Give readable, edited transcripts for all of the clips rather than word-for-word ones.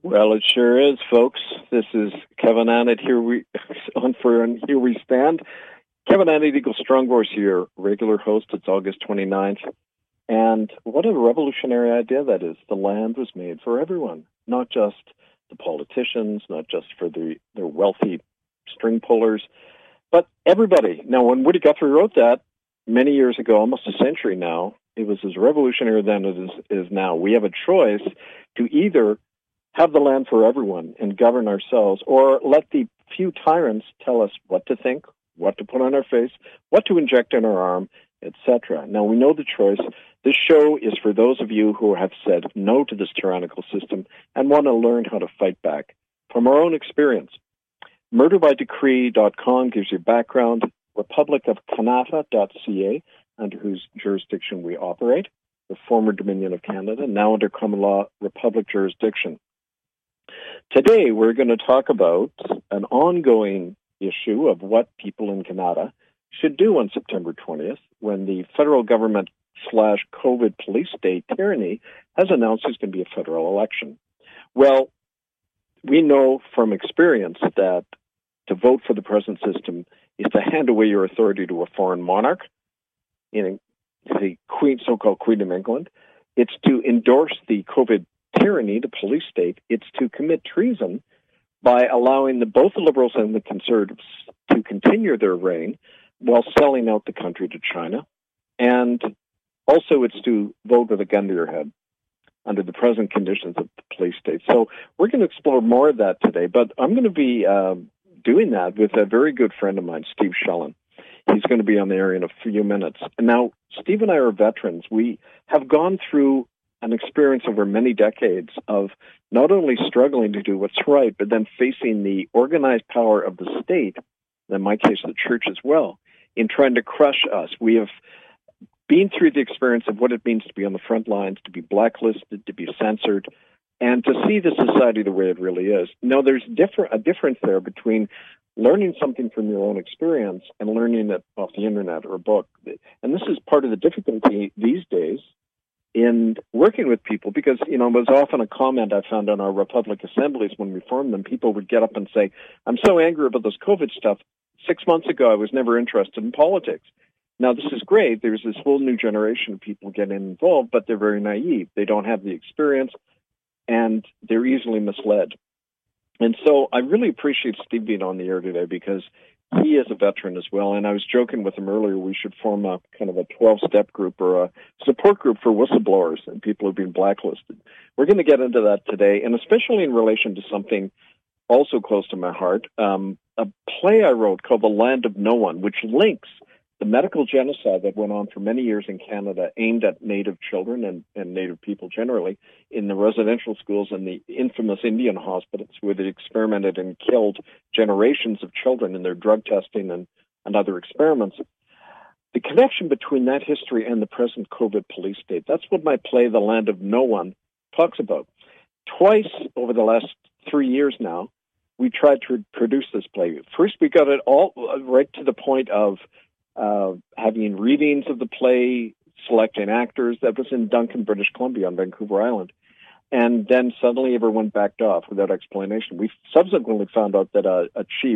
Well, it sure is, folks. This is Kevin Annett here. Here we stand. Kevin Annett, Eagle Strong Voice, your regular host. It's August 29th. And what a revolutionary idea that is. The land was made for everyone, not just the politicians, not just for their wealthy string pullers, but everybody. Now, when Woody Guthrie wrote that many years ago, almost a century now, it was as revolutionary then as it is now. We have a choice to either have the land for everyone and govern ourselves, or let the few tyrants tell us what to think, what to put on our face, what to inject in our arm, etc. Now, we know the choice. This show is for those of you who have said no to this tyrannical system and want to learn how to fight back from our own experience. MurderByDecree.com gives you background. RepublicofCanada.ca, under whose jurisdiction we operate, the former Dominion of Canada, now under common law Republic jurisdiction. Today, we're going to talk about an ongoing issue of what people in Canada should do on September 20th when the federal government / COVID police state tyranny has announced there's going to be a federal election. Well, we know from experience that to vote for the present system is to hand away your authority to a foreign monarch, the so-called Queen of England. It's to endorse the COVID tyranny, the police state. It's to commit treason by allowing both the Liberals and the Conservatives to continue their reign while selling out the country to China. And also it's to vote with a gun to your head under the present conditions of the police state. So we're going to explore more of that today, but I'm going to be doing that with a very good friend of mine, Steve Shellen. He's going to be on the air in a few minutes. And now, Steve and I are veterans. We have gone through an experience over many decades of not only struggling to do what's right, but then facing the organized power of the state, in my case, the church as well, in trying to crush us. We have been through the experience of what it means to be on the front lines, to be blacklisted, to be censored, and to see the society the way it really is. Now, there's a difference there between learning something from your own experience and learning it off the internet or a book. And this is part of the difficulty these days in working with people, because, it was often a comment I found on our Republic assemblies when we formed them. People would get up and say, I'm so angry about this COVID stuff. 6 months ago, I was never interested in politics. Now, this is great. There's this whole new generation of people getting involved, but they're very naive. They don't have the experience, and they're easily misled. And so I really appreciate Steve being on the air today because he is a veteran as well. And I was joking with him earlier, we should form a kind of a 12-step group or a support group for whistleblowers and people who've been blacklisted. We're going to get into that today, and especially in relation to something also close to my heart, a play I wrote called The Land of No One, which links the medical genocide that went on for many years in Canada aimed at Native children and Native people generally in the residential schools and the infamous Indian hospitals where they experimented and killed generations of children in their drug testing and other experiments. The connection between that history and the present COVID police state, that's what my play, The Land of No One, talks about. Twice over the last 3 years now, we tried to produce this play. First, we got it all right to the point of having readings of the play, selecting actors. That was in Duncan, British Columbia on Vancouver Island. And then suddenly everyone backed off without explanation. We subsequently found out that a chief,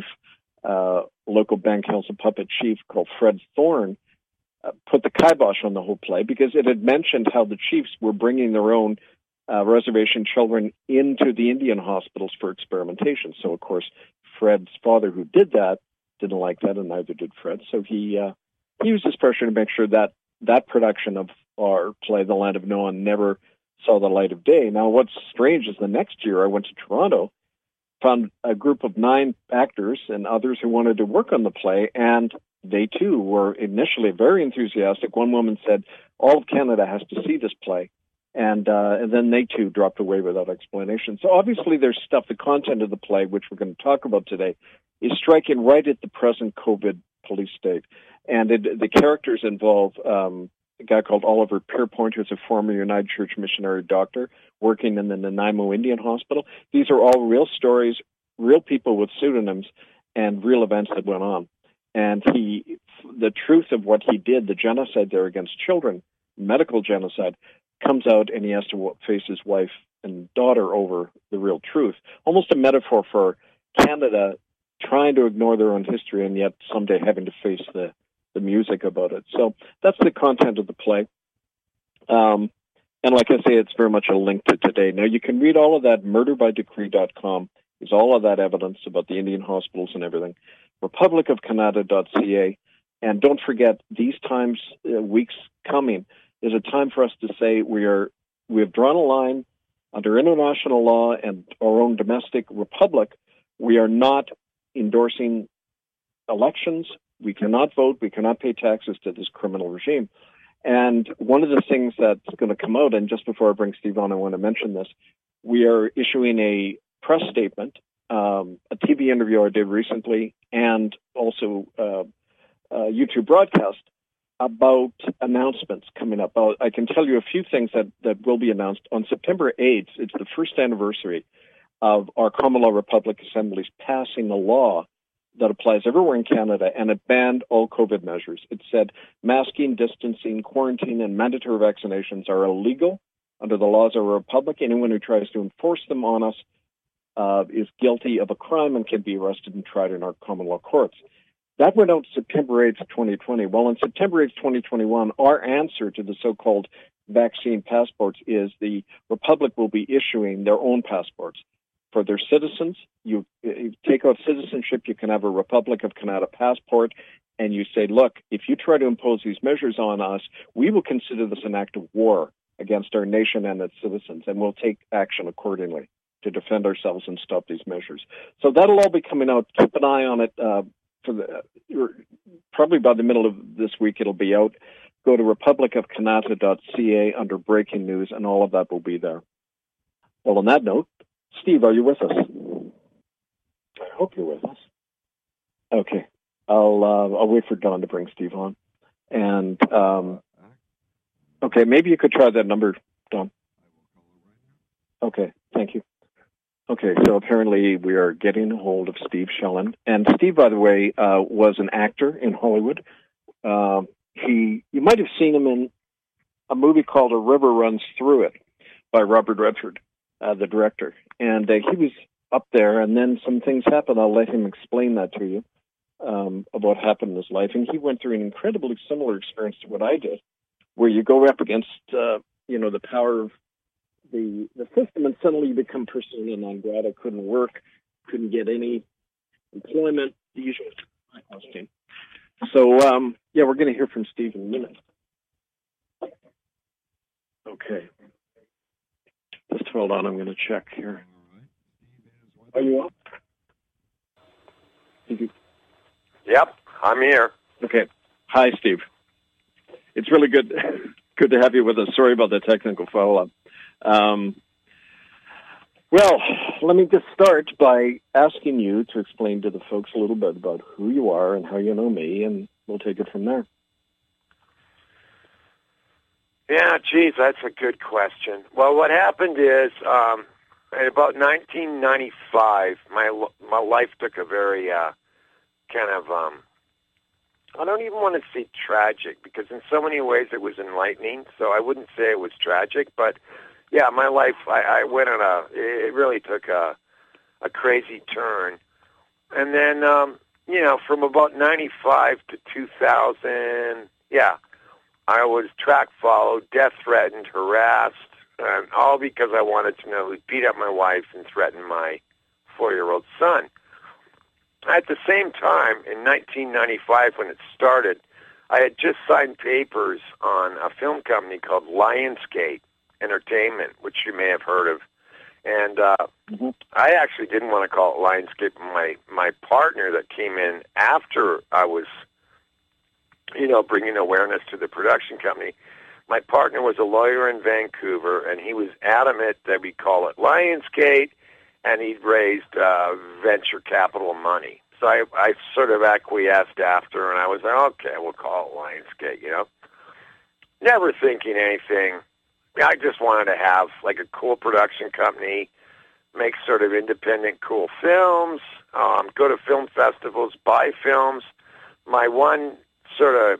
local band council puppet chief called Fred Thorne, put the kibosh on the whole play because it had mentioned how the chiefs were bringing their own reservation children into the Indian hospitals for experimentation. So, of course, Fred's father, who did that, didn't like that, and neither did Fred. So he used his pressure to make sure that production of our play, The Land of No One, never saw the light of day. Now, what's strange is the next year I went to Toronto, found a group of 9 actors and others who wanted to work on the play, and they, too, were initially very enthusiastic. One woman said, all of Canada has to see this play. And then they, too, dropped away without explanation. So obviously there's stuff, the content of the play, which we're going to talk about today, is striking right at the present COVID police state. And the characters involve a guy called Oliver Pierpoint, who's a former United Church missionary doctor working in the Nanaimo Indian Hospital. These are all real stories, real people with pseudonyms, and real events that went on. And the truth of what he did, the genocide there against children, medical genocide, comes out, and he has to face his wife and daughter over the real truth. Almost a metaphor for Canada trying to ignore their own history and yet someday having to face the music about it. So that's the content of the play. And like I say, it's very much a link to today. Now, you can read all of that, murderbydecree.com. Is all of that evidence about the Indian hospitals and everything. republicofcanada.ca. And don't forget, these times, weeks coming, is a time for us to say we have drawn a line under international law and our own domestic republic. We are not endorsing elections. We cannot vote. We cannot pay taxes to this criminal regime. And one of the things that's going to come out, and just before I bring Steve on, I want to mention this, we are issuing a press statement, a TV interview I did recently, and also a YouTube broadcast about announcements coming up. I can tell you a few things that will be announced. On September 8th, it's the first anniversary of our Common Law Republic Assemblies passing a law that applies everywhere in Canada, and it banned all COVID measures. It said masking, distancing, quarantine, and mandatory vaccinations are illegal under the laws of a republic. Anyone who tries to enforce them on us is guilty of a crime and can be arrested and tried in our common law courts. That went out September 8th, 2020. Well, on September 8th, 2021, our answer to the so-called vaccine passports is the Republic will be issuing their own passports for their citizens. You take out citizenship, you can have a Republic of Canada passport, and you say, look, if you try to impose these measures on us, we will consider this an act of war against our nation and its citizens, and we'll take action accordingly to defend ourselves and stop these measures. So that'll all be coming out. Keep an eye on it. Probably by the middle of this week, it'll be out. Go to republicofcanada.ca under breaking news, and all of that will be there. Well, on that note, Steve, are you with us? I hope you're with us. Okay. I'll wait for Don to bring Steve on. And, okay, maybe you could try that number, Don. Okay, thank you. Okay, so apparently we are getting a hold of Steve Schellen. And Steve, by the way, was an actor in Hollywood. You might have seen him in a movie called A River Runs Through It by Robert Redford, the director. And he was up there, and then some things happened. I'll let him explain that to you, of what happened in his life. And he went through an incredibly similar experience to what I did, where you go up against, the power of the system, and suddenly you become persona non grata, couldn't work, couldn't get any employment, the usual thing. So, we're going to hear from Steve in a minute. Okay. Just hold on, I'm going to check here. Are you up? Yep, I'm here. Okay. Hi, Steve. It's really good to have you with us. Sorry about the technical follow-up. Well, let me just start by asking you to explain to the folks a little bit about who you are and how you know me, and we'll take it from there. Yeah, geez, that's a good question. Well, what happened is, in about 1995, my life took a very kind of, I don't even want to say tragic, because in so many ways it was enlightening, so I wouldn't say it was tragic, but yeah, my life, I went on it really took a crazy turn. And then, from about 95 to 2000, I was track followed, death threatened, harassed, and all because I wanted to beat up my wife and threaten my 4-year-old son. At the same time, in 1995, when it started, I had just signed papers on a film company called Lionsgate Entertainment, which you may have heard of. And I actually didn't want to call it Lionsgate. My partner that came in after I was, bringing awareness to the production company, my partner was a lawyer in Vancouver, and he was adamant that we call it Lionsgate, and he'd raised venture capital money. So I sort of acquiesced after, and I was like, okay, we'll call it Lionsgate, Never thinking anything. I just wanted to have like a cool production company, make sort of independent cool films, go to film festivals, buy films. My one sort of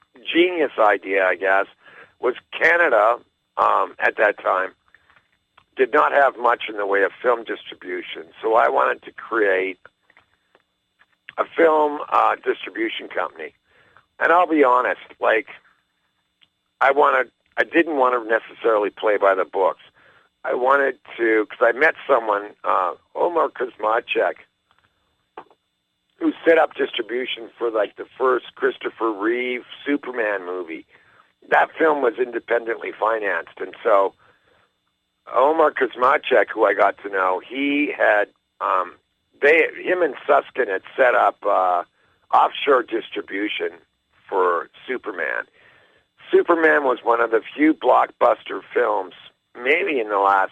genius idea, I guess, was Canada at that time did not have much in the way of film distribution. So I wanted to create a film distribution company. And I'll be honest, like, I didn't want to necessarily play by the books. I wanted to, because I met someone, Omar Kuzmacek, who set up distribution for, like, the first Christopher Reeve Superman movie. That film was independently financed, and so Omar Kuzmacek, who I got to know, he had, him and Susskind had set up offshore distribution for Superman. Superman was one of the few blockbuster films, maybe in the last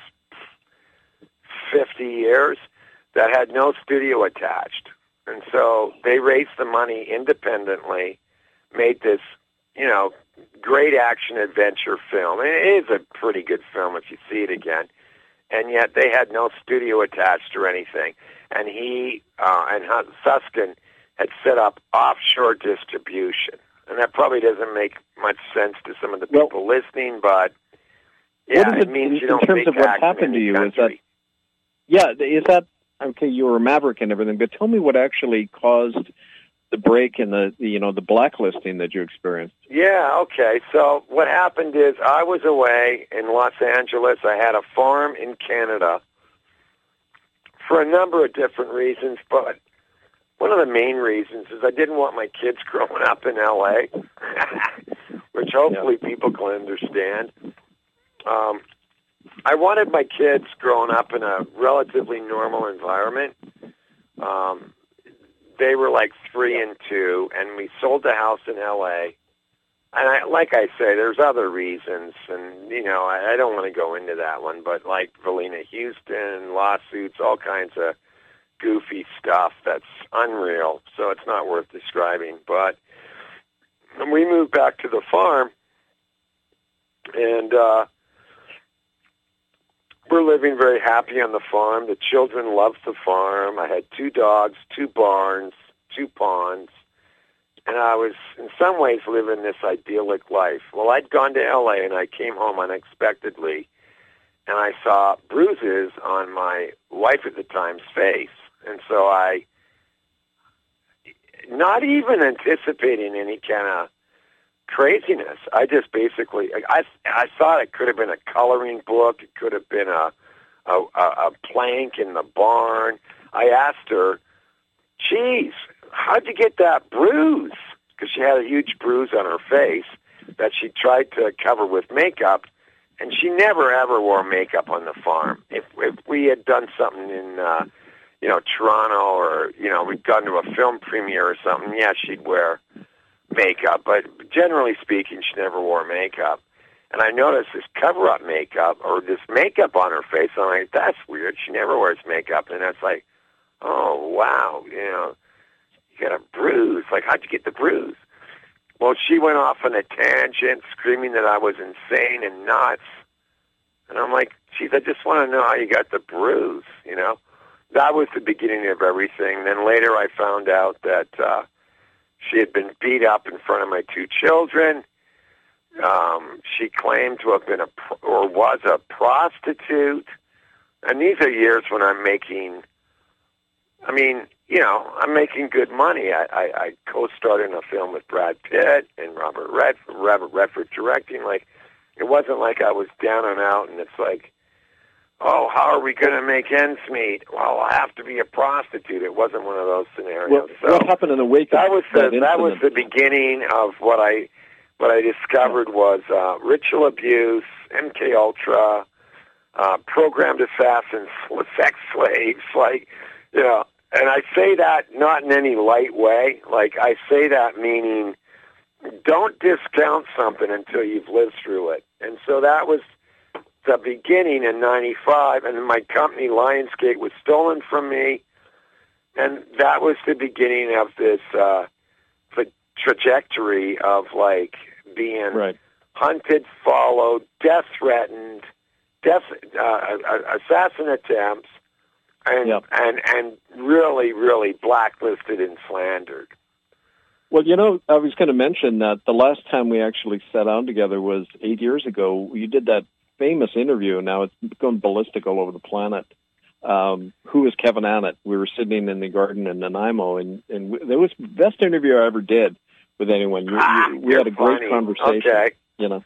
50 years, that had no studio attached. And so they raised the money independently, made this, great action adventure film. And it is a pretty good film if you see it again. And yet they had no studio attached or anything. And he and Susskind had set up offshore distribution. And that probably doesn't make much sense to some of the people listening, but yeah, it means you don't make in terms of what happened to you. Country. Is that okay? You were a maverick and everything, but tell me what actually caused the break in the blacklisting that you experienced. Yeah, okay. So what happened is I was away in Los Angeles. I had a farm in Canada for a number of different reasons, but one of the main reasons is I didn't want my kids growing up in L.A., which hopefully people can understand. I wanted my kids growing up in a relatively normal environment. They were like 3 and 2, and we sold the house in L.A. And like I say, there's other reasons, and, I don't want to go into that one, but like Valina Houston, lawsuits, all kinds of goofy stuff that's unreal, so it's not worth describing. But we moved back to the farm, and we're living very happy on the farm. The children loved the farm. I had 2 dogs, 2 barns, 2 ponds, and I was in some ways living this idyllic life. Well, I'd gone to L.A., and I came home unexpectedly, and I saw bruises on my wife at the time's face. And so I, not even anticipating any kind of craziness, I just basically, I thought it could have been a coloring book. It could have been a plank in the barn. I asked her, geez, how'd you get that bruise? Because she had a huge bruise on her face that she tried to cover with makeup, and she never, ever wore makeup on the farm. If we had done something in Toronto, or, we'd gone to a film premiere or something, yeah, she'd wear makeup. But generally speaking, she never wore makeup. And I noticed this cover-up makeup, or this makeup on her face. I'm like, that's weird. She never wears makeup. And it's like, oh, wow, you got a bruise. Like, how'd you get the bruise? Well, she went off on a tangent, screaming that I was insane and nuts. And I'm like, geez, I just want to know how you got the bruise, That was the beginning of everything. Then later I found out that she had been beat up in front of my 2 children. She claimed to have been was a prostitute. And these are years when I'm making good money. I co-starred in a film with Brad Pitt and Robert Redford directing. Like, it wasn't like I was down and out, and it's like, oh, how are we going to make ends meet? Well, I'll have to be a prostitute. It wasn't one of those scenarios. Well, what happened in the wake of that was the beginning of what I discovered was ritual abuse, MK Ultra, programmed assassins, sex slaves, and I say that not in any light way. Like, I say that meaning don't discount something until you've lived through it. And so that was the beginning in 95, and my company, Lionsgate, was stolen from me, and that was the beginning of this the trajectory of, like, being hunted, followed, death threatened, assassin attempts, and really, really blacklisted and slandered. Well, I was going to mention that the last time we actually sat down together was 8 years ago. You did that famous interview. Now it's gone ballistic all over the planet. Who is Kevin Annett? We were sitting in the garden in Nanaimo, and it was the best interview I ever did with anyone. We had a great funny. conversation. Okay. You know,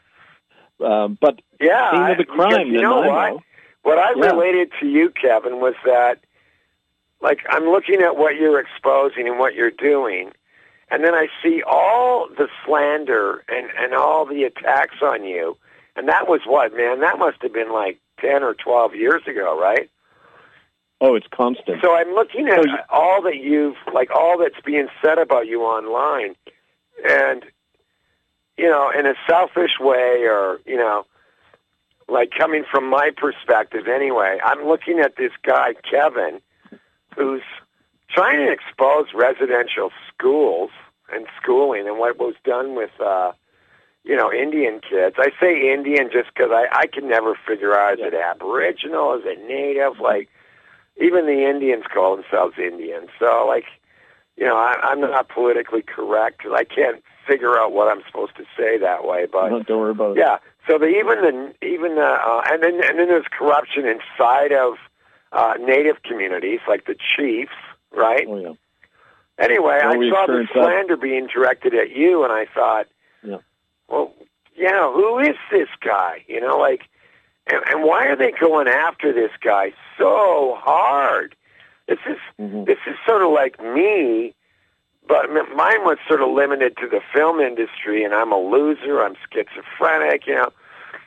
but yeah, scene of the crime. You know Nanaimo, what I related to you, Kevin, was that, like, I'm looking at what you're exposing and what you're doing, and then I see all the slander and all the attacks on you, and that was what, man? That must have been like 10 or 12 years ago, right? Oh, it's constant. So I'm looking at all that's being said about you online, and, you know, in a selfish way, or, you know, like, coming from my perspective anyway, I'm looking at this guy, Kevin, who's trying to expose residential schools and schooling and what was done with, you know, Indian kids. I say Indian just because I can never figure out, is it Aboriginal, is it Native? Like, even the Indians call themselves Indians. So, like, you know, I'm not politically correct because I can't figure out what I'm supposed to say that way. But don't worry about it. Yeah. So and then there's corruption inside of Native communities, like the chiefs, right? Oh yeah. Anyway, I saw the slander being directed at you, and I thought, well, you know, who is this guy? You know, like, and why are they going after this guy so hard? This is sort of like me, but mine was sort of limited to the film industry, and I'm a loser. I'm schizophrenic. You know,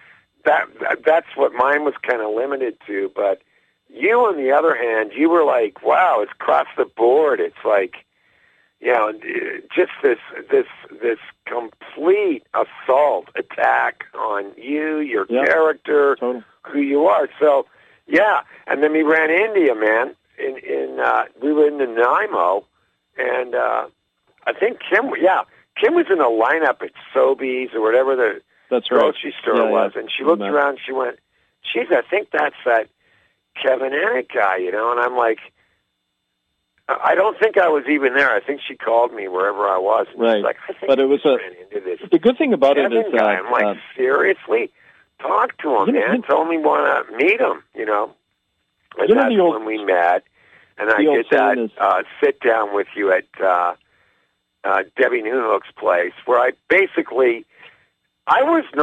that's what mine was kind of limited to. But you, on the other hand, you were like, wow, it's across the board. It's like, you know, just this complete assault attack on you, your character, who you are. So, yeah, and then we ran India, man. We were in Nanaimo, and I think Kim was in a lineup at Sobeys or whatever the grocery store was, and she looked around, she went, geez, I think that's that Kevin Annett guy, you know, and I'm like, I don't think I was even there. I think she called me wherever I was. And she's like, I think but it was ran into this the good thing about Kevin it is guy. I'm like, seriously? Talk to him, man. Tell me want to meet him, you know. And that's when we met. And I did that sit down with you at Debbie Newhook's place, where I was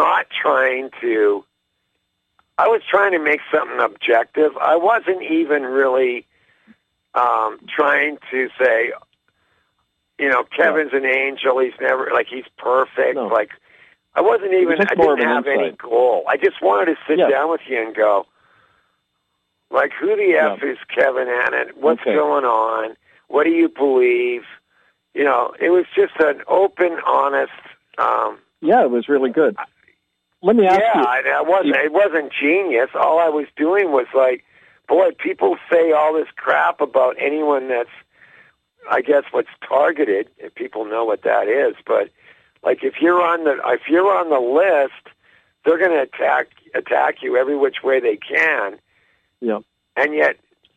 trying to make something objective. I wasn't even really trying to say, you know, Kevin's an angel. He's never, like, he's perfect. No. Like, I wasn't even, I didn't have any goal. I just wanted to sit down with you and go, like, who the F is Kevin Annett? What's going on? What do you believe? You know, it was just an open, honest... it was really good. Let me ask you... it wasn't genius. All I was doing was like, boy, people say all this crap about anyone that's, I guess, what's targeted, if people know what that is. But, like, if you're on the list, they're going to attack you every which way they can. Yeah. And yet,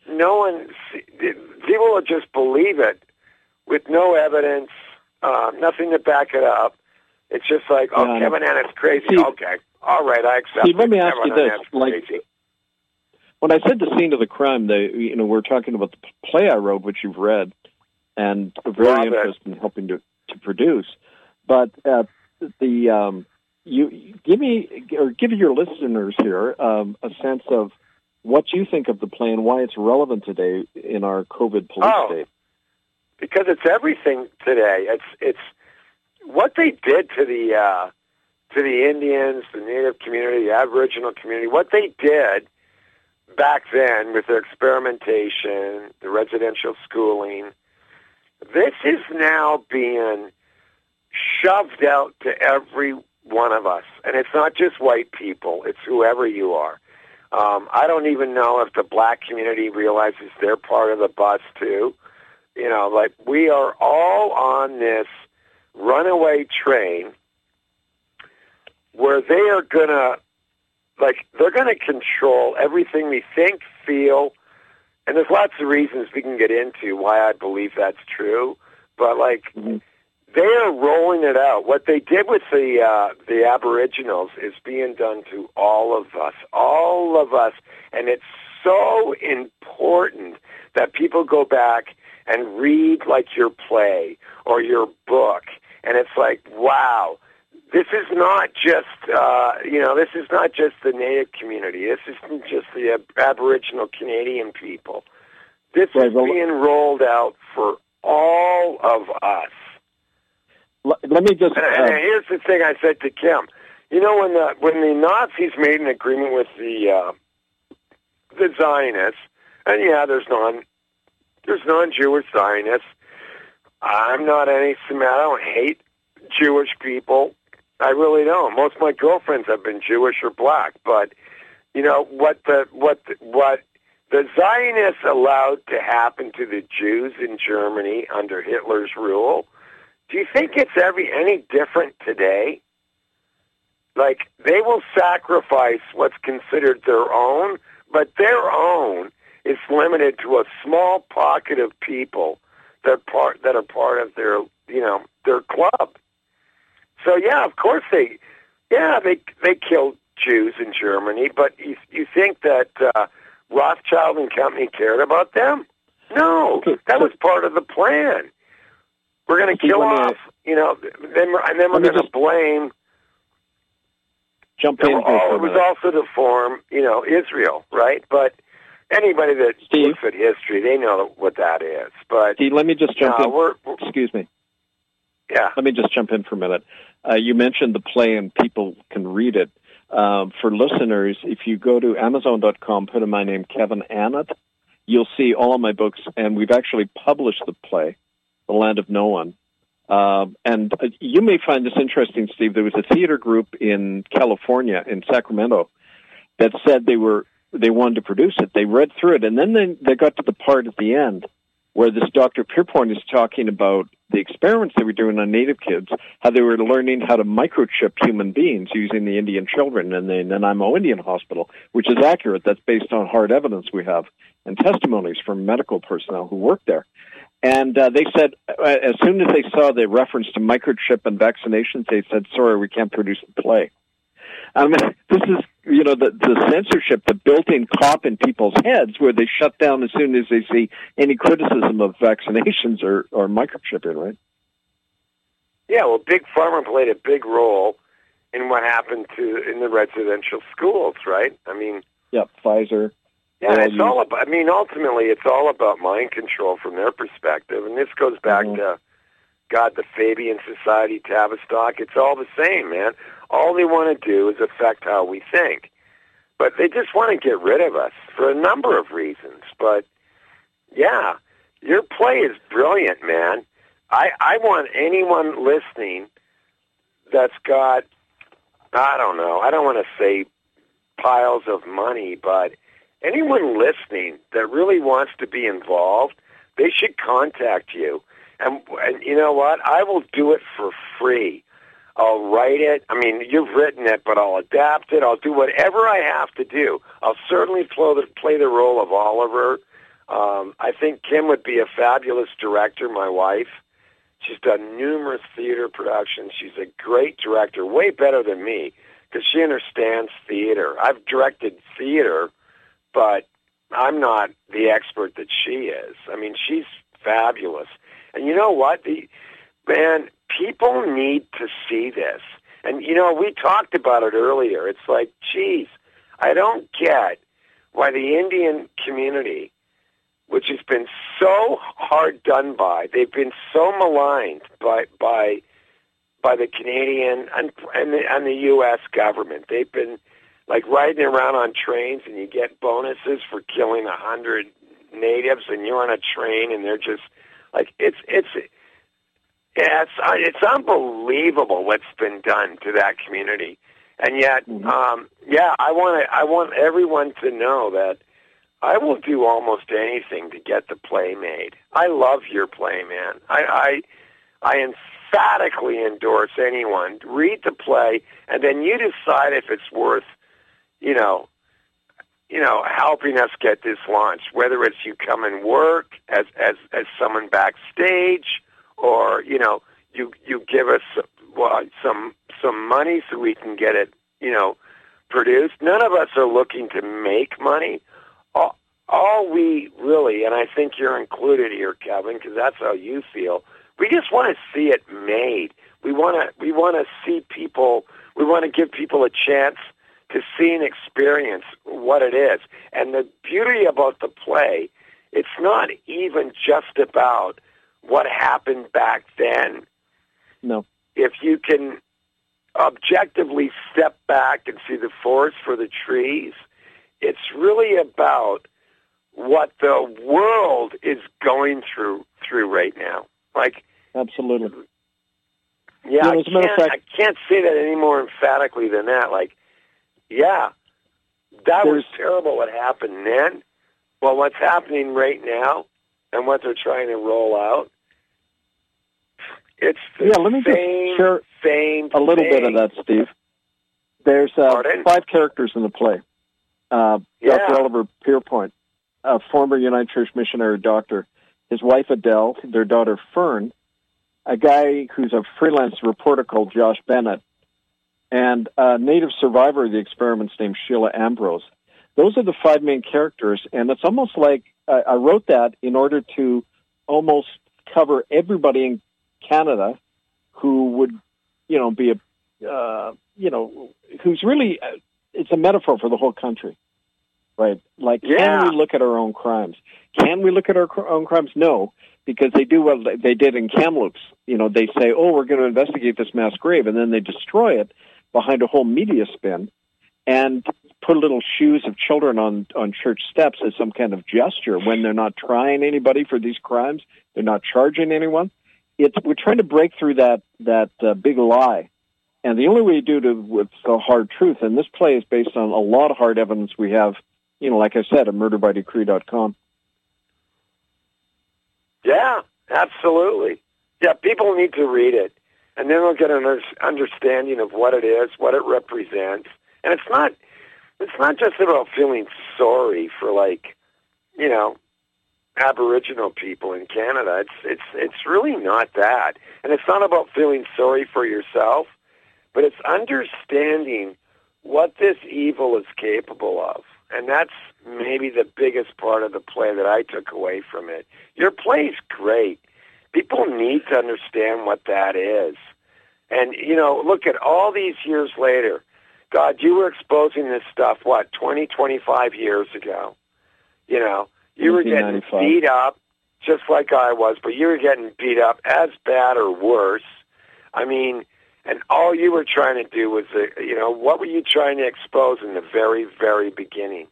people will just believe it with no evidence, nothing to back it up. It's just like, Kevin Annett's crazy. Okay. All right, I accept it. Let me ask you this. Like, when I said the scene of the crime, we're talking about the play I wrote, which you've read, and very interested in helping to produce. But you give your listeners here a sense of what you think of the play and why it's relevant today in our COVID police state. Because it's everything today. It's what they did to the Indians, the Native community, the Aboriginal community. What they did back then with their experimentation, the residential schooling. This is now being shoved out to every one of us, and it's not just white people. It's whoever you are. I don't even know if the black community realizes they're part of the bus too. You know, like, we are all on this runaway train where they are gonna, like, they're gonna control everything we think, feel, and there's lots of reasons we can get into why I believe that's true. But, like, They are rolling it out. What they did with the Aboriginals is being done to all of us, and it's so important that people go back and read like your play or your book, and it's like, wow, this is not just this is not just the Native community. This isn't just the Aboriginal Canadian people. This is being rolled out for all of us. Let me just. And here's the thing I said to Kim. You know, when the Nazis made an agreement with the Zionists, and yeah, there's non-Jewish Zionists. I'm not anti-Semitic. I don't hate Jewish people. I really don't. Most of my girlfriends have been Jewish or black, but you know what the Zionists allowed to happen to the Jews in Germany under Hitler's rule. Do you think it's any different today? Like, they will sacrifice what's considered their own, but their own is limited to a small pocket of people that are part of their club. So yeah, of course they killed Jews in Germany, but you think that Rothschild and company cared about them? No, that was part of the plan. We're going to kill off, and then we're going to blame. Jump in. It was also to form, Israel, right? But anybody that looks at history, they know what that is. But Steve, let me just jump in. Excuse me. Yeah. Let me just jump in for a minute. You mentioned the play, and people can read it. For listeners, if you go to Amazon.com, put in my name, Kevin Annett, you'll see all of my books, and we've actually published the play, The Land of No One. And you may find this interesting, Steve. There was a theater group in California, in Sacramento, that said they wanted to produce it. They read through it, and then they got to the part at the end where this Dr. Pierpoint is talking about the experiments they were doing on Native kids, how they were learning how to microchip human beings using the Indian children in the Nanaimo Indian Hospital, which is accurate. That's based on hard evidence we have and testimonies from medical personnel who work there. And they said, as soon as they saw the reference to microchip and vaccinations, they said, sorry, we can't produce the play. This is, the censorship, the built-in cop in people's heads where they shut down as soon as they see any criticism of vaccinations or microchipping, right? Yeah, well, Big Pharma played a big role in what happened in the residential schools, right? I mean... Yeah, Pfizer... Yeah, it's all about, ultimately, it's all about mind control from their perspective. And this goes back to, the Fabian Society, Tavistock. It's all the same, man. All they want to do is affect how we think. But they just want to get rid of us for a number of reasons. But, yeah, your play is brilliant, man. I want anyone listening that's got, I don't know, I don't want to say piles of money, but... anyone listening that really wants to be involved, they should contact you. And you know what? I will do it for free. I'll write it. You've written it, but I'll adapt it. I'll do whatever I have to do. I'll certainly play the role of Oliver. I think Kim would be a fabulous director, my wife. She's done numerous theater productions. She's a great director, way better than me, because she understands theater. I've directed theater, but I'm not the expert that she is. She's fabulous. And you know what? People need to see this. And, we talked about it earlier. It's like, geez, I don't get why the Indian community, which has been so hard done by, they've been so maligned by the Canadian and the U.S. government. They've been like riding around on trains, and you get bonuses for killing 100 natives, and you're on a train, and they're just like it's unbelievable what's been done to that community. And yet, I want everyone to know that I will do almost anything to get the play made. I love your play, man. I emphatically endorse anyone. Read the play, and then you decide if it's worth helping us get this launched, whether it's you come and work as someone backstage, or, you give us some money so we can get it, produced. None of us are looking to make money. All we really, and I think you're included here, Kevin, because that's how you feel. We just want to see it made. We want to see people. We want to give people a chance to see and experience what it is. And the beauty about the play, it's not even just about what happened back then. No. If you can objectively step back and see the forest for the trees, it's really about what the world is going through right now. Like, absolutely. Yeah, I can't say that any more emphatically than that. Like, yeah, that was terrible what happened then. Well, what's happening right now and what they're trying to roll out, it's the let me just share a little bit of that, Steve. There's 5 characters in the play. Dr. Oliver Pierpoint, a former United Church missionary doctor, his wife Adele, their daughter Fern, a guy who's a freelance reporter called Josh Bennett, and a native survivor of the experiments named Sheila Ambrose. Those are the 5 main characters, and it's almost like I wrote that in order to almost cover everybody in Canada who would, be who's really, it's a metaphor for the whole country. Right. Like, can we look at our own crimes? Can we look at our own crimes? No, because they do what they did in Kamloops. They say, we're going to investigate this mass grave, and then they destroy it behind a whole media spin and put little shoes of children on church steps as some kind of gesture when they're not trying anybody for these crimes. They're not charging anyone. We're trying to break through that big lie. And the only way you do it with the hard truth, and this play is based on a lot of hard evidence we have, like I said, at murderbydecree.com. Yeah, absolutely. Yeah, people need to read it, and then they'll get an understanding of what it is, what it represents. And it's not just about feeling sorry for, Aboriginal people in Canada. It's really not that. And it's not about feeling sorry for yourself, but it's understanding what this evil is capable of. And that's maybe the biggest part of the play that I took away from it. Your play's great. People need to understand what that is. And, look at all these years later. God, you were exposing this stuff, 20, 25 years ago. You were getting beat up just like I was, but you were getting beat up as bad or worse. I mean, and all you were trying to do was, what were you trying to expose in the very, very beginning?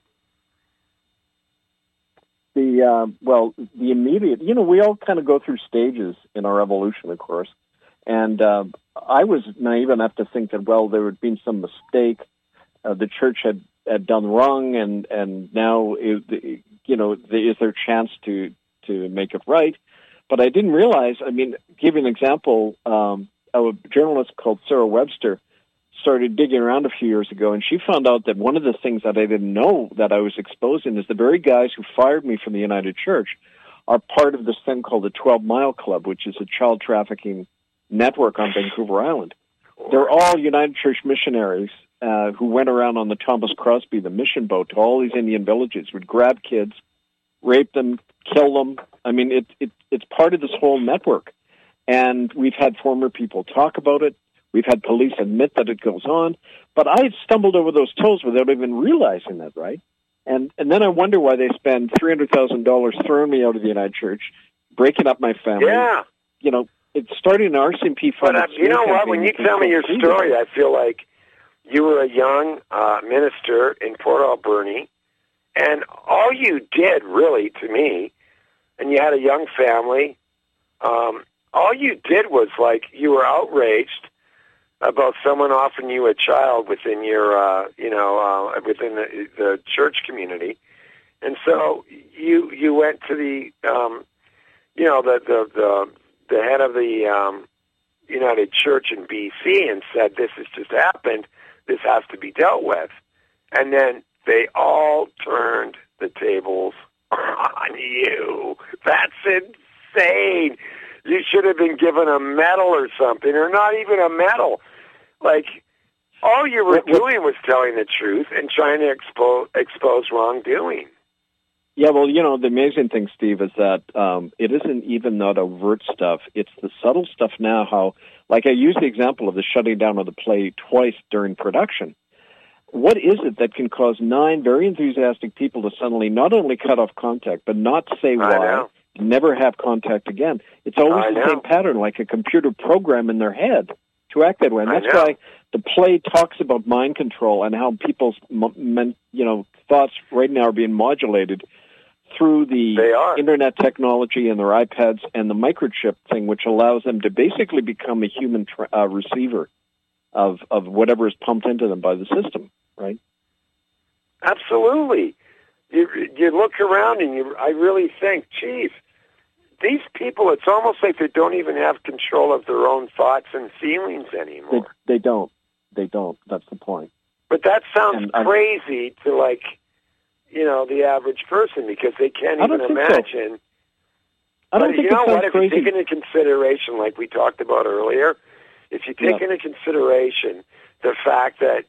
The immediate, we all kind of go through stages in our evolution, of course. And I was naive enough to think that, there had been some mistake. The church had done wrong, and now, is there a chance to make it right? But I didn't realize, give you an example, a journalist called Sarah Webster started digging around a few years ago, and she found out that one of the things that I didn't know that I was exposing is the very guys who fired me from the United Church are part of this thing called the 12 Mile Club, which is a child trafficking network on Vancouver Island. They're all United Church missionaries who went around on the Thomas Crosby, the mission boat, to all these Indian villages, would grab kids, rape them, kill them. It's part of this whole network. And we've had former people talk about it. We've had police admit that it goes on. But I had stumbled over those toes without even realizing that, right? And then I wonder why they spend $300,000 throwing me out of the United Church, breaking up my family. Yeah. It's starting an RCMP fund. But you know what? When you tell me your story, I feel like you were a young minister in Port Alberni, and all you did, really, to me, and you had a young family, all you did was, you were outraged about someone offering you a child within your, within the church community. And so you went to the, the head of the United Church in BC and said, this has just happened. This has to be dealt with. And then they all turned the tables on you. That's insane. You should have been given a medal or something, or not even a medal. Like, all you were doing was telling the truth and trying to expose wrongdoing. Yeah, well, the amazing thing, Steve, is that it isn't even that overt stuff. It's the subtle stuff now, how, like I used the example of the shutting down of the play twice during production. What is it that can cause 9 very enthusiastic people to suddenly not only cut off contact, but not say why, never have contact again? It's always the same pattern, like a computer program in their head to act that way. And that's why the play talks about mind control and how people's thoughts right now are being modulated through the internet technology and their iPads and the microchip thing, which allows them to basically become a human receiver of whatever is pumped into them by the system, right? Absolutely. You look around and I really think, geez, these people, it's almost like they don't even have control of their own thoughts and feelings anymore. They don't. That's the point. But that sounds crazy to, like, the average person, because they can't even imagine. So. I don't think it sounds if crazy. you take into consideration, like we talked about earlier, if you take into consideration the fact that,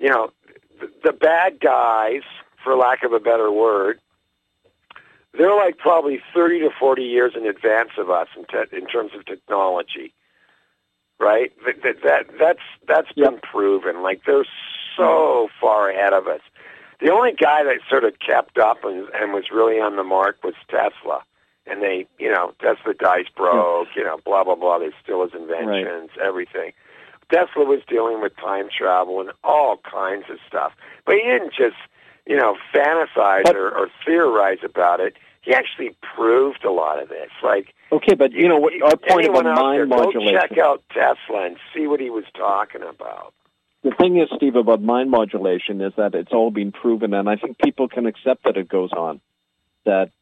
the bad guys, for lack of a better word, they're like probably 30 to 40 years in advance of us in terms of technology, right? That's been proven. Like, they're so far ahead of us. The only guy that sort of kept up and was really on the mark was Tesla. And they, Tesla dice broke, blah, blah, blah. They steal his inventions, everything. Tesla was dealing with time travel and all kinds of stuff. But he didn't just, fantasize or theorize about it. He actually proved a lot of this. Like, okay, but what our point about mind modulation. Go check out Tesla and see what he was talking about. The thing is, Steve, about mind modulation is that it's all been proven, and I think people can accept that it goes on. That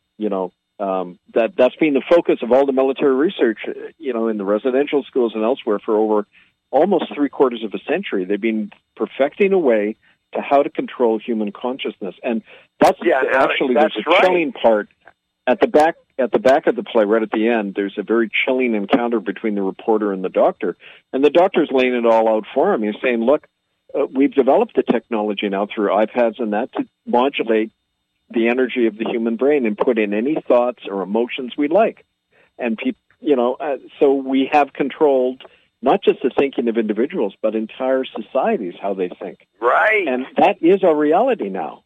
that's been the focus of all the military research, in the residential schools and elsewhere for over almost 3/4 of a century. They've been perfecting a way to how to control human consciousness, and there's a chilling part at the back of the play, right at the end. There's a very chilling encounter between the reporter and the doctor, and the doctor's laying it all out for him. He's saying, "Look, we've developed the technology now through iPads and that to modulate the energy of the human brain and put in any thoughts or emotions we like, and so we have controlled." Not just the thinking of individuals, but entire societies, how they think. Right. And that is our reality now.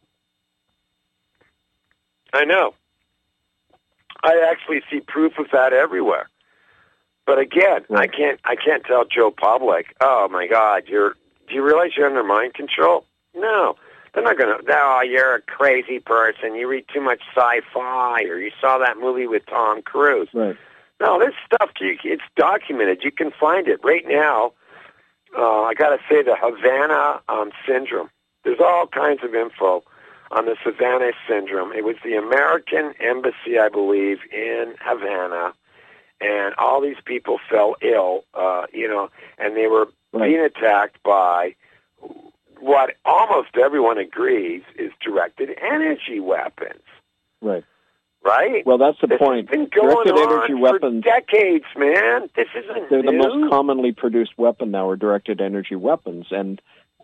I know. I actually see proof of that everywhere. But again, I can't tell Joe Public, oh my God, do you realize you're under mind control? No. They're not going to, you're a crazy person, you read too much sci-fi, or you saw that movie with Tom Cruise. Right. No, this stuff, it's documented. You can find it right now. I got to say, the Havana syndrome. There's all kinds of info on the Havana syndrome. It was the American embassy, I believe, in Havana, and all these people fell ill, and they were being attacked by what almost everyone agrees is directed energy weapons. Right. Right? Well, that's the point. It's been going directed on energy for weapons, decades, man. This isn't They're new. the most commonly produced weapon now are directed energy weapons. And,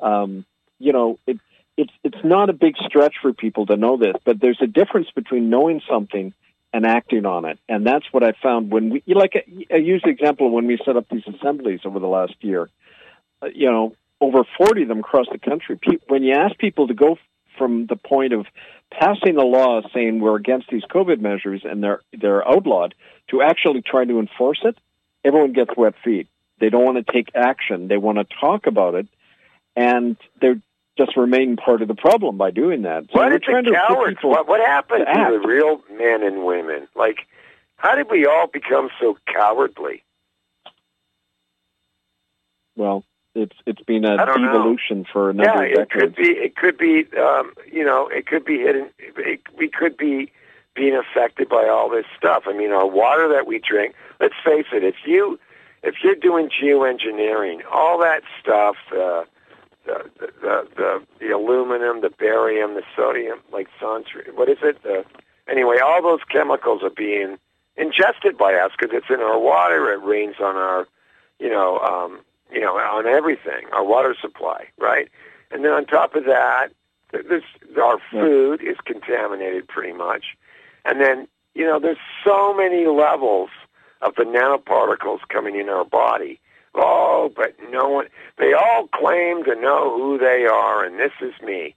it's not a big stretch for people to know this, but there's a difference between knowing something and acting on it. And that's what I found when I use the example when we set up these assemblies over the last year. Over 40 of them across the country. When you ask people to go from the point of passing a law saying we're against these COVID measures and they're outlawed to actually trying to enforce it, everyone gets wet feet. They don't want to take action. They want to talk about it, and they're just remaining part of the problem by doing that. So what is the cowards? What happened to the real men and women? Like, how did we all become so cowardly? Well, it's been a devolution for a number of decades. It could be it could be hidden. We could be being affected by all this stuff. I mean, our water that we drink. Let's face it. If you're doing geoengineering, all that stuff, the aluminum, the barium, the sodium, like what is it? Anyway, all those chemicals are being ingested by us because it's in our water. It rains on our, on everything, our water supply, right? And then on top of that, our food is contaminated pretty much. And then, there's so many levels of the nanoparticles coming in our body. Oh, but no one, they all claim to know who they are, and this is me.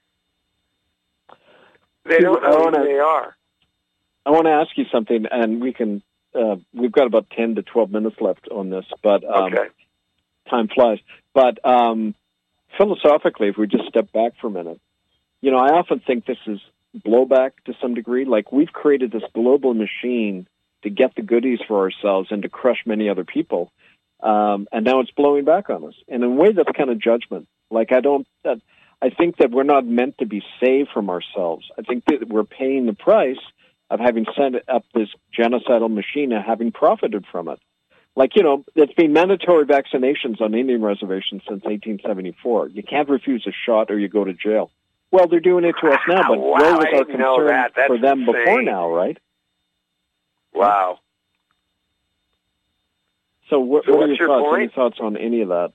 They don't know who they are. I want to ask you something, and we can, we've got about 10 to 12 minutes left on this, but okay. Time flies. But philosophically, if we just step back for a minute, I often think this is blowback to some degree. Like, we've created this global machine to get the goodies for ourselves and to crush many other people. And now it's blowing back on us. And in a way, that's kind of judgment. Like, I think that we're not meant to be saved from ourselves. I think that we're paying the price of having set up this genocidal machine and having profited from it. Like, it's been mandatory vaccinations on Indian reservations since 1874. You can't refuse a shot or you go to jail. Well, they're doing it to us now, but where was our concern for them before now, right? Wow. So what are your thoughts? Any thoughts on any of that?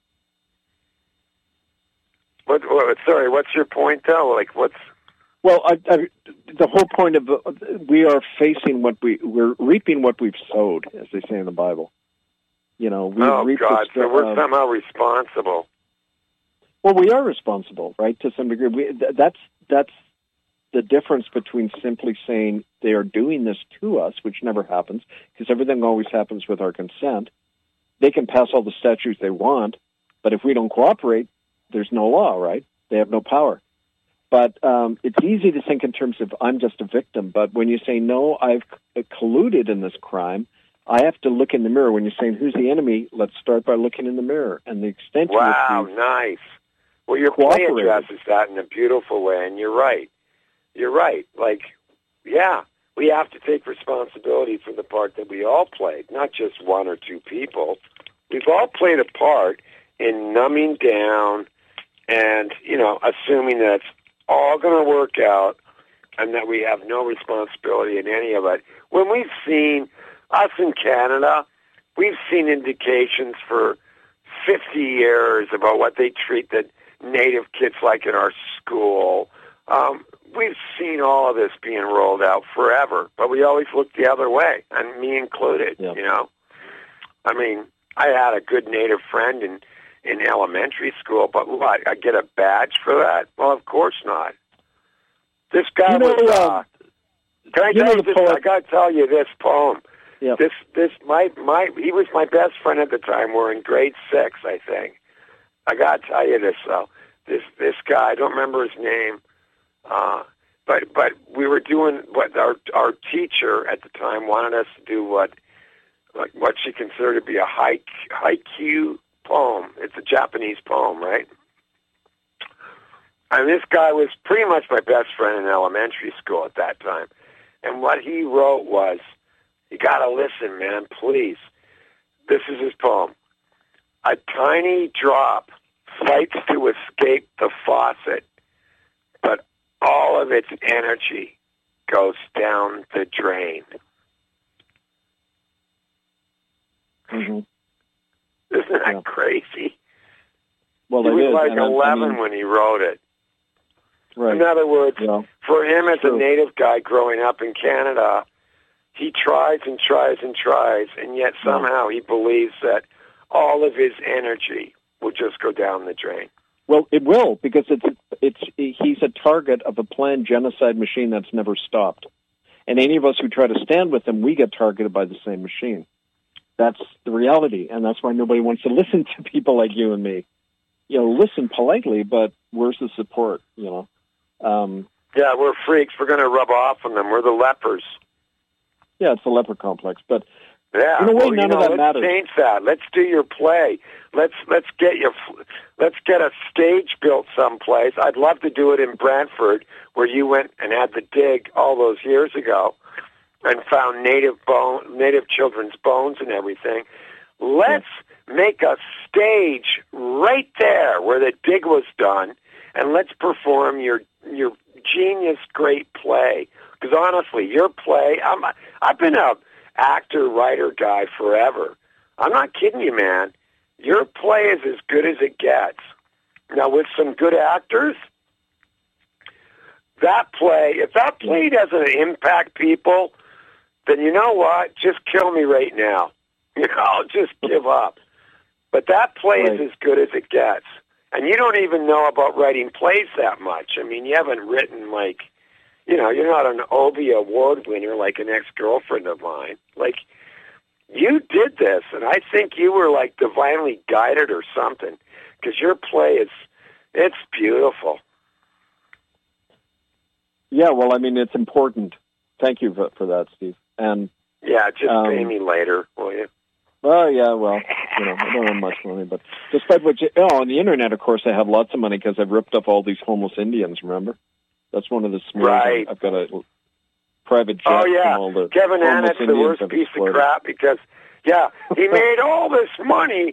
Sorry, what's your point, though? Like, what's... Well, the whole point of we are facing we're reaping what we've sowed, as they say in the Bible. So we're somehow responsible. Well, we are responsible, right, to some degree. That's the difference between simply saying they are doing this to us, which never happens, because everything always happens with our consent. They can pass all the statutes they want, but if we don't cooperate, there's no law, right? They have no power. But it's easy to think in terms of I'm just a victim. But when you say, no, I've colluded in this crime, I have to look in the mirror. When you're saying, who's the enemy, let's start by looking in the mirror. And the extent Wow, nice. Well, your play addresses that in a beautiful way, and you're right. You're right. Like, yeah, we have to take responsibility for the part that we all played, not just one or two people. We've all played a part in numbing down and, assuming that it's all going to work out and that we have no responsibility in any of it. When we've seen, us in Canada, we've seen indications for 50 years about what they treat the Native kids like in our school. We've seen all of this being rolled out forever, but we always look the other way, and me included, I mean, I had a good Native friend in elementary school, but what, I get a badge for that? Well, of course not. This guy was, can I tell you this? I got to tell you this poem. Yep. He was my best friend at the time. We're in grade 6, I think. I got to tell you this, though. This guy, I don't remember his name, but we were doing what our teacher at the time wanted us to do what she considered to be a haiku poem. It's a Japanese poem, right? And this guy was pretty much my best friend in elementary school at that time. And what he wrote was, you got to listen, man, please. This is his poem. A tiny drop fights to escape the faucet, but all of its energy goes down the drain. Mm-hmm. Isn't that crazy? Well, he was like 11 when he wrote it. Right. In other words, for him as a Native guy growing up in Canada, he tries and tries and tries, and yet somehow he believes that all of his energy will just go down the drain. Well, it will, because he's a target of a planned genocide machine that's never stopped. And any of us who try to stand with him, we get targeted by the same machine. That's the reality, and that's why nobody wants to listen to people like you and me. Listen politely, but where's the support, Yeah, we're freaks. We're going to rub off on them. We're the lepers. Yeah, it's the leper complex, but yeah, in a way, none of that matters. Let's change that. Let's do your play. Let's get a stage built someplace. I'd love to do it in Brantford, where you went and had the dig all those years ago, and found native children's bones and everything. Let's make a stage right there where the dig was done, and let's perform your genius great play Because honestly, your play, I've been a actor, writer guy forever. I'm not kidding you, man. Your play is as good as it gets. Now, with some good actors, if that play doesn't impact people, then you know what? Just kill me right now. I'll just give up. But that play is as good as it gets. And you don't even know about writing plays that much. I mean, you haven't written, like, you're not an Obie Award winner like an ex-girlfriend of mine. Like, you did this, and I think you were, like, divinely guided or something, because your play it's beautiful. Yeah, well, I mean, it's important. Thank you for that, Steve. And yeah, just pay me later, will you? Oh, yeah, well, I don't have much money, but despite on the internet, of course, I have lots of money because I've ripped up all these homeless Indians, remember? That's one of the smears. Right. I've got a private jet. Oh, yeah. From all the Kevin Hannett's the worst piece of crap because, he made all this money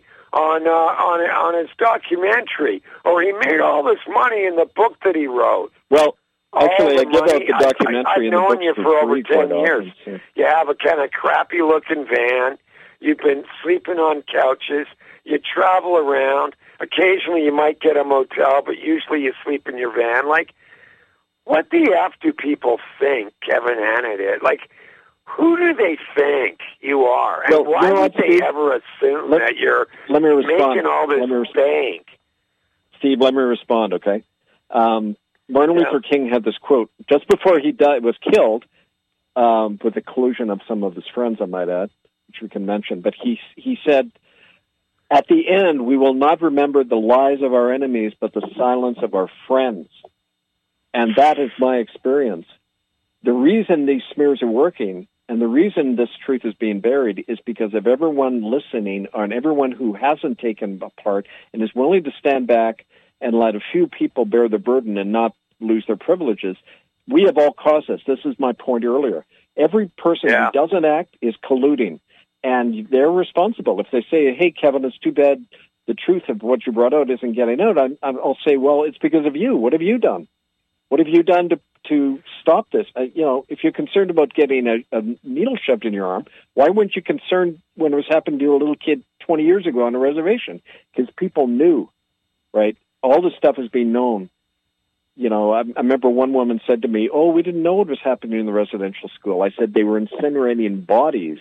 on his documentary, or he made all this money in the book that he wrote. Well, actually, I give out the documentary I've known you for over 10 years. Often, so. You have a kind of crappy-looking van. You've been sleeping on couches. You travel around. Occasionally, you might get a motel, but usually you sleep in your van. Like, what the F do people think Kevin Hannett is? Like, who do they think you are? And why would they ever assume that you're making all this bank? Steve, let me respond, okay? Martin Luther King had this quote just before he was killed, with the collusion of some of his friends, I might add, which we can mention. But he said, "At the end, we will not remember the lies of our enemies, but the silence of our friends." And that is my experience. The reason these smears are working and the reason this truth is being buried is because of everyone listening and everyone who hasn't taken part and is willing to stand back and let a few people bear the burden and not lose their privileges. We have all caused this. This is my point earlier. Every person who doesn't act is colluding, and they're responsible. If they say, "Hey, Kevin, it's too bad the truth of what you brought out isn't getting out," I'll say, "Well, it's because of you. What have you done? What have you done to stop this?" If you're concerned about getting a needle shoved in your arm, why weren't you concerned when it was happening to a little kid 20 years ago on a reservation? Because people knew, right? All this stuff has been known. I remember one woman said to me, "Oh, we didn't know what was happening in the residential school." I said they were incinerating bodies.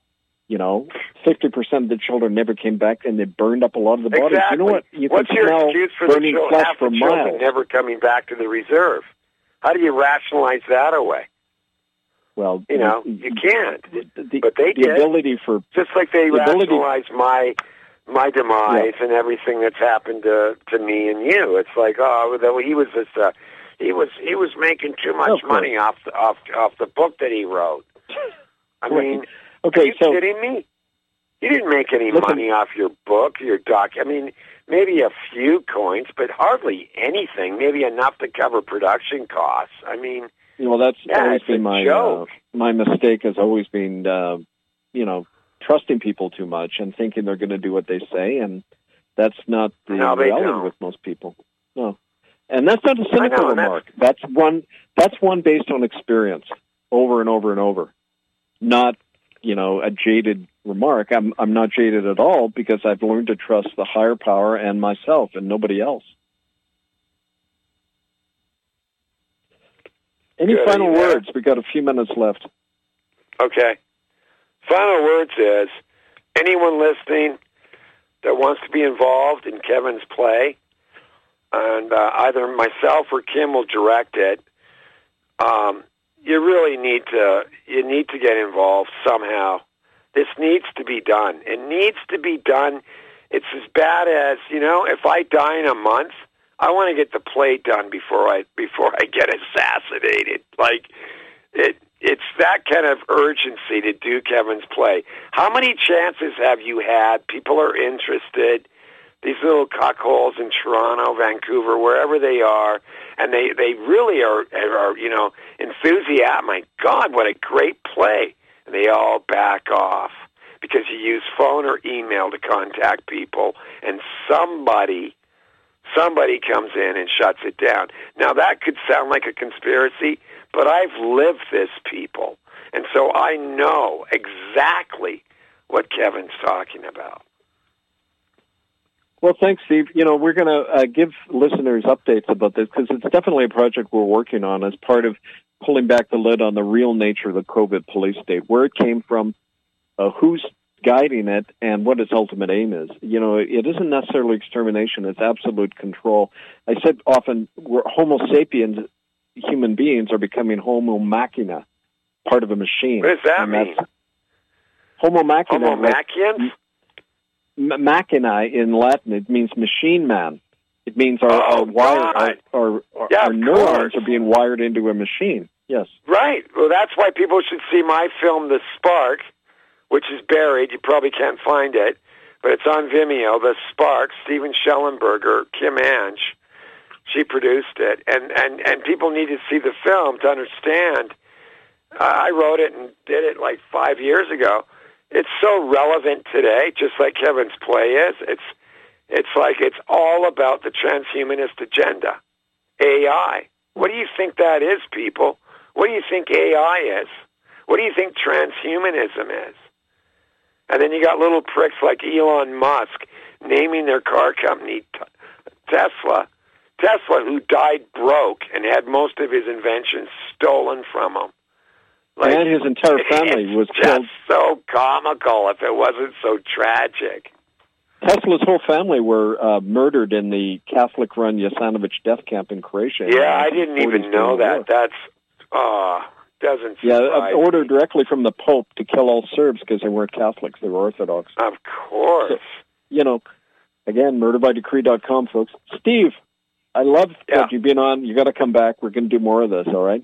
50% of the children never came back, and they burned up a lot of the bodies. Exactly. You know what? You What's can your smell excuse for burning flesh half for the children miles. never coming back to the reserve? How do you rationalize that away? Well, you can't. But they the did. ability for just like they rationalize my demise and everything that's happened to me and you. It's like, he was just he was making too much money off the book that he wrote. I mean, are you kidding me? You didn't make any money off your book, your doc. I mean, maybe a few coins, but hardly anything. Maybe enough to cover production costs. I mean, that's always been my mistake. Has always been, trusting people too much and thinking they're going to do what they say, and that's not the reality with most people. No, and that's not a cynical remark. That's one based on experience, over and over and over. Not a jaded remark. I'm not jaded at all because I've learned to trust the higher power and myself and nobody else. Any final words? We got a few minutes left. Okay. Final words is anyone listening that wants to be involved in Kevin's play, and either myself or Kim will direct it. You really need to get involved somehow. This needs to be done. It needs to be done. It's as bad as, if I die in a month, I want to get the play done before I get assassinated. Like, it's that kind of urgency to do Kevin's play. How many chances have you had? People are interested. These little cuckholes in Toronto, Vancouver, wherever they are, and they really are enthusiastic. My God, what a great play. And they all back off because you use phone or email to contact people, and somebody comes in and shuts it down. Now, that could sound like a conspiracy, but I've lived this, people. And so I know exactly what Kevin's talking about. Well, thanks, Steve. We're going to give listeners updates about this because it's definitely a project we're working on as part of pulling back the lid on the real nature of the COVID police state, where it came from, who's guiding it, and what its ultimate aim is. It isn't necessarily extermination, it's absolute control. I said often, we're Homo sapiens, human beings, are becoming Homo machina, part of a machine. What does that mean? Homo machina. Homo machians? Machina in Latin, it means machine man. It means our neurons are being wired into a machine. Yes. Right. Well, that's why people should see my film, The Spark, which is buried. You probably can't find it, but it's on Vimeo. The Spark, Steven Schellenberger, Kim Ange, she produced it. And people need to see the film to understand. I wrote it and did it like 5 years ago. It's so relevant today, just like Kevin's play is. It's like it's all about the transhumanist agenda. AI. What do you think that is, people? What do you think AI is? What do you think transhumanism is? And then you got little pricks like Elon Musk naming their car company Tesla. Tesla, who died broke and had most of his inventions stolen from him. And his entire family was killed. Just so comical if it wasn't so tragic. Tesla's whole family were murdered in the Catholic-run Jasenovac death camp in Croatia. Yeah, I didn't even know that. That's doesn't surprise an order directly from the Pope to kill all Serbs because they weren't Catholics; they were Orthodox. Of course. So, again, murderbydecree.com, folks. Steve, I love that you've been on. You got to come back. We're going to do more of this. All right.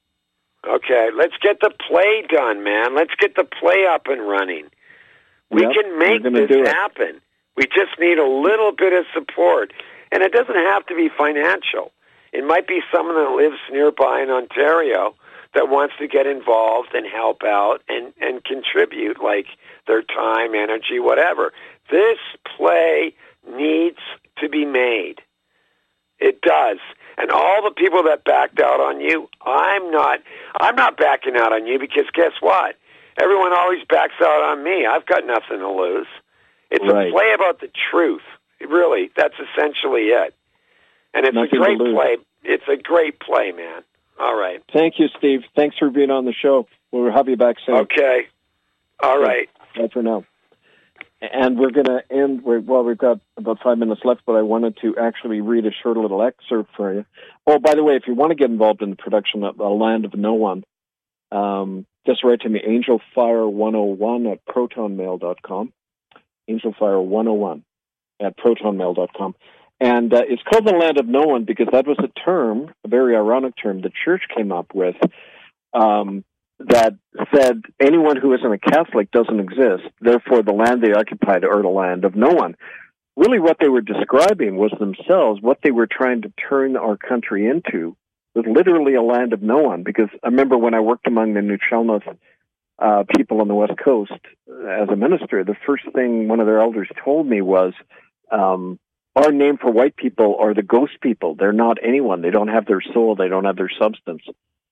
Okay, let's get the play done, man. Let's get the play up and running. We can make this happen. We just need a little bit of support. And it doesn't have to be financial. It might be someone that lives nearby in Ontario that wants to get involved and help out and contribute, like their time, energy, whatever. This play needs to be made. It does. And all the people that backed out on you, I'm not backing out on you because guess what? Everyone always backs out on me. I've got nothing to lose. It's a play about the truth. Really, that's essentially it. And it's a great play. It's a great play, man. All right. Thank you, Steve. Thanks for being on the show. We'll have you back soon. Okay. All right. Bye for now. And we're going to end, we've got about 5 minutes left, but I wanted to actually read a short little excerpt for you. Oh, by the way, if you want to get involved in the production of A Land of No One, just write to me, angelfire101 at protonmail.com. Angelfire101 at protonmail.com. And it's called The Land of No One because that was a term, a very ironic term, the church came up with, that said anyone who isn't a Catholic doesn't exist. Therefore, the land they occupied are the land of no one. Really, what they were describing was themselves. What they were trying to turn our country into was literally a land of no one. Because I remember when I worked among the Nuchelnoth people on the West Coast as a minister, the first thing one of their elders told me was, our name for white people are the ghost people. They're not anyone. They don't have their soul. They don't have their substance.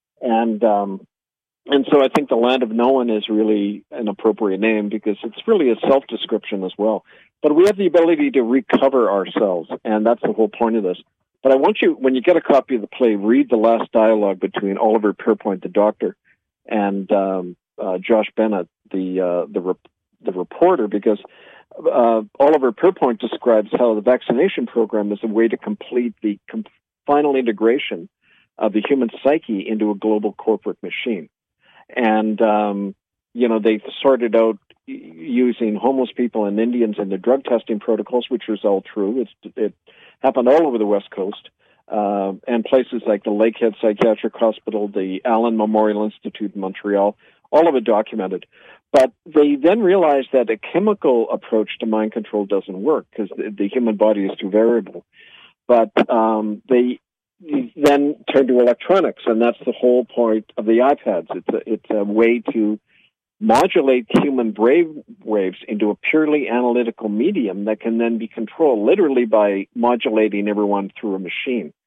And so I think the land of no one is really an appropriate name because it's really a self-description as well. But we have the ability to recover ourselves, and that's the whole point of this. But I want you, when you get a copy of the play, read the last dialogue between Oliver Pierpoint, the doctor, and Josh Bennett, the reporter, because Oliver Pierpoint describes how the vaccination program is a way to complete the final integration of the human psyche into a global corporate machine. And, they started out using homeless people and Indians in the drug testing protocols, which was all true. It happened all over the West Coast, and places like the Lakehead Psychiatric Hospital, the Allen Memorial Institute in Montreal, all of it documented. But they then realized that a chemical approach to mind control doesn't work because the human body is too variable. But they then turn to electronics, and that's the whole point of the iPads. It's a way to modulate human brain waves into a purely analytical medium that can then be controlled literally by modulating everyone through a machine.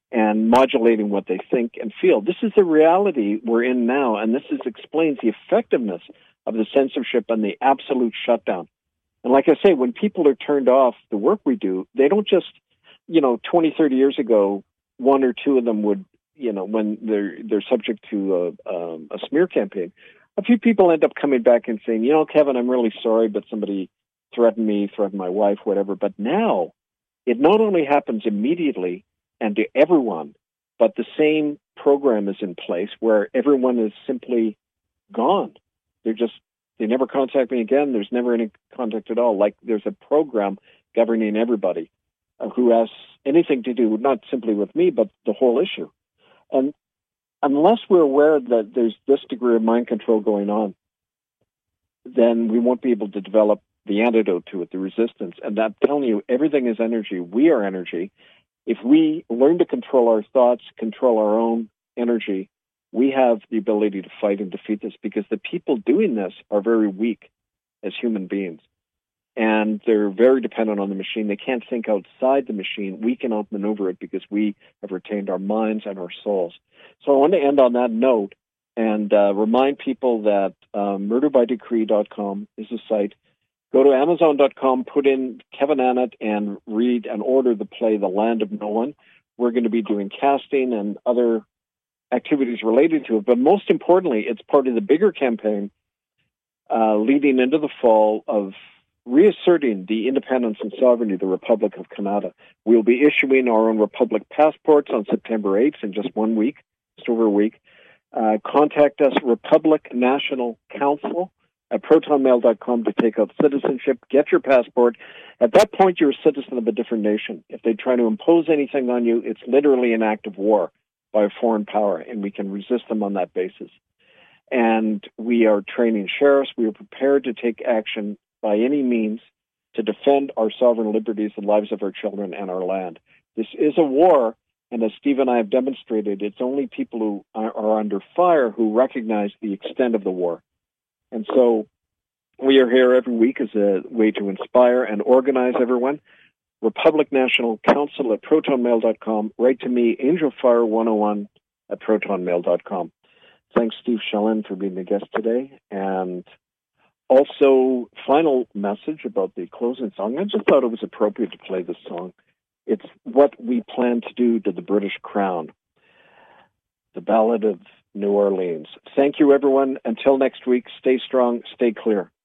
and modulating what they think and feel. This is the reality we're in now, and this explains the effectiveness of the censorship and the absolute shutdown. And like I say, when people are turned off the work we do, they don't just, 20, 30 years ago, one or two of them would, when they're subject to a smear campaign, a few people end up coming back and saying, Kevin, I'm really sorry, but somebody threatened me, threatened my wife, whatever. But now it not only happens immediately and to everyone, but the same program is in place where everyone is simply gone. They never contact me again. There's never any contact at all. Like there's a program governing everybody who has anything to do, not simply with me, but the whole issue. And unless we're aware that there's this degree of mind control going on, then we won't be able to develop the antidote to it, the resistance. And I'm telling you, everything is energy. We are energy. If we learn to control our thoughts, control our own energy, we have the ability to fight and defeat this, because the people doing this are very weak as human beings. And they're very dependent on the machine. They can't think outside the machine. We can outmaneuver it because we have retained our minds and our souls. So I want to end on that note and remind people that murderbydecree.com is the site. Go to Amazon.com, put in Kevin Annett, and read and order the play The Land of No One. We're going to be doing casting and other activities related to it. But most importantly, it's part of the bigger campaign leading into the fall of reasserting the independence and sovereignty of the Republic of Canada. We'll be issuing our own Republic passports on September 8th in just 1 week, just over a week. Contact us, Republic National Council at protonmail.com to take out citizenship. Get your passport. At that point, you're a citizen of a different nation. If they try to impose anything on you, it's literally an act of war by a foreign power, and we can resist them on that basis. And we are training sheriffs. We are prepared to take action by any means to defend our sovereign liberties, the lives of our children, and our land. This is a war, and as Steve and I have demonstrated, it's only people who are under fire who recognize the extent of the war. And so we are here every week as a way to inspire and organize everyone. Republic National Council at protonmail.com. Write to me, angelfire101 at protonmail.com. Thanks, Steve Shellen, for being the guest today. And also, final message about the closing song. I just thought it was appropriate to play this song. It's what we plan to do to the British Crown. The Ballad of New Orleans. Thank you, everyone. Until next week, stay strong, stay clear.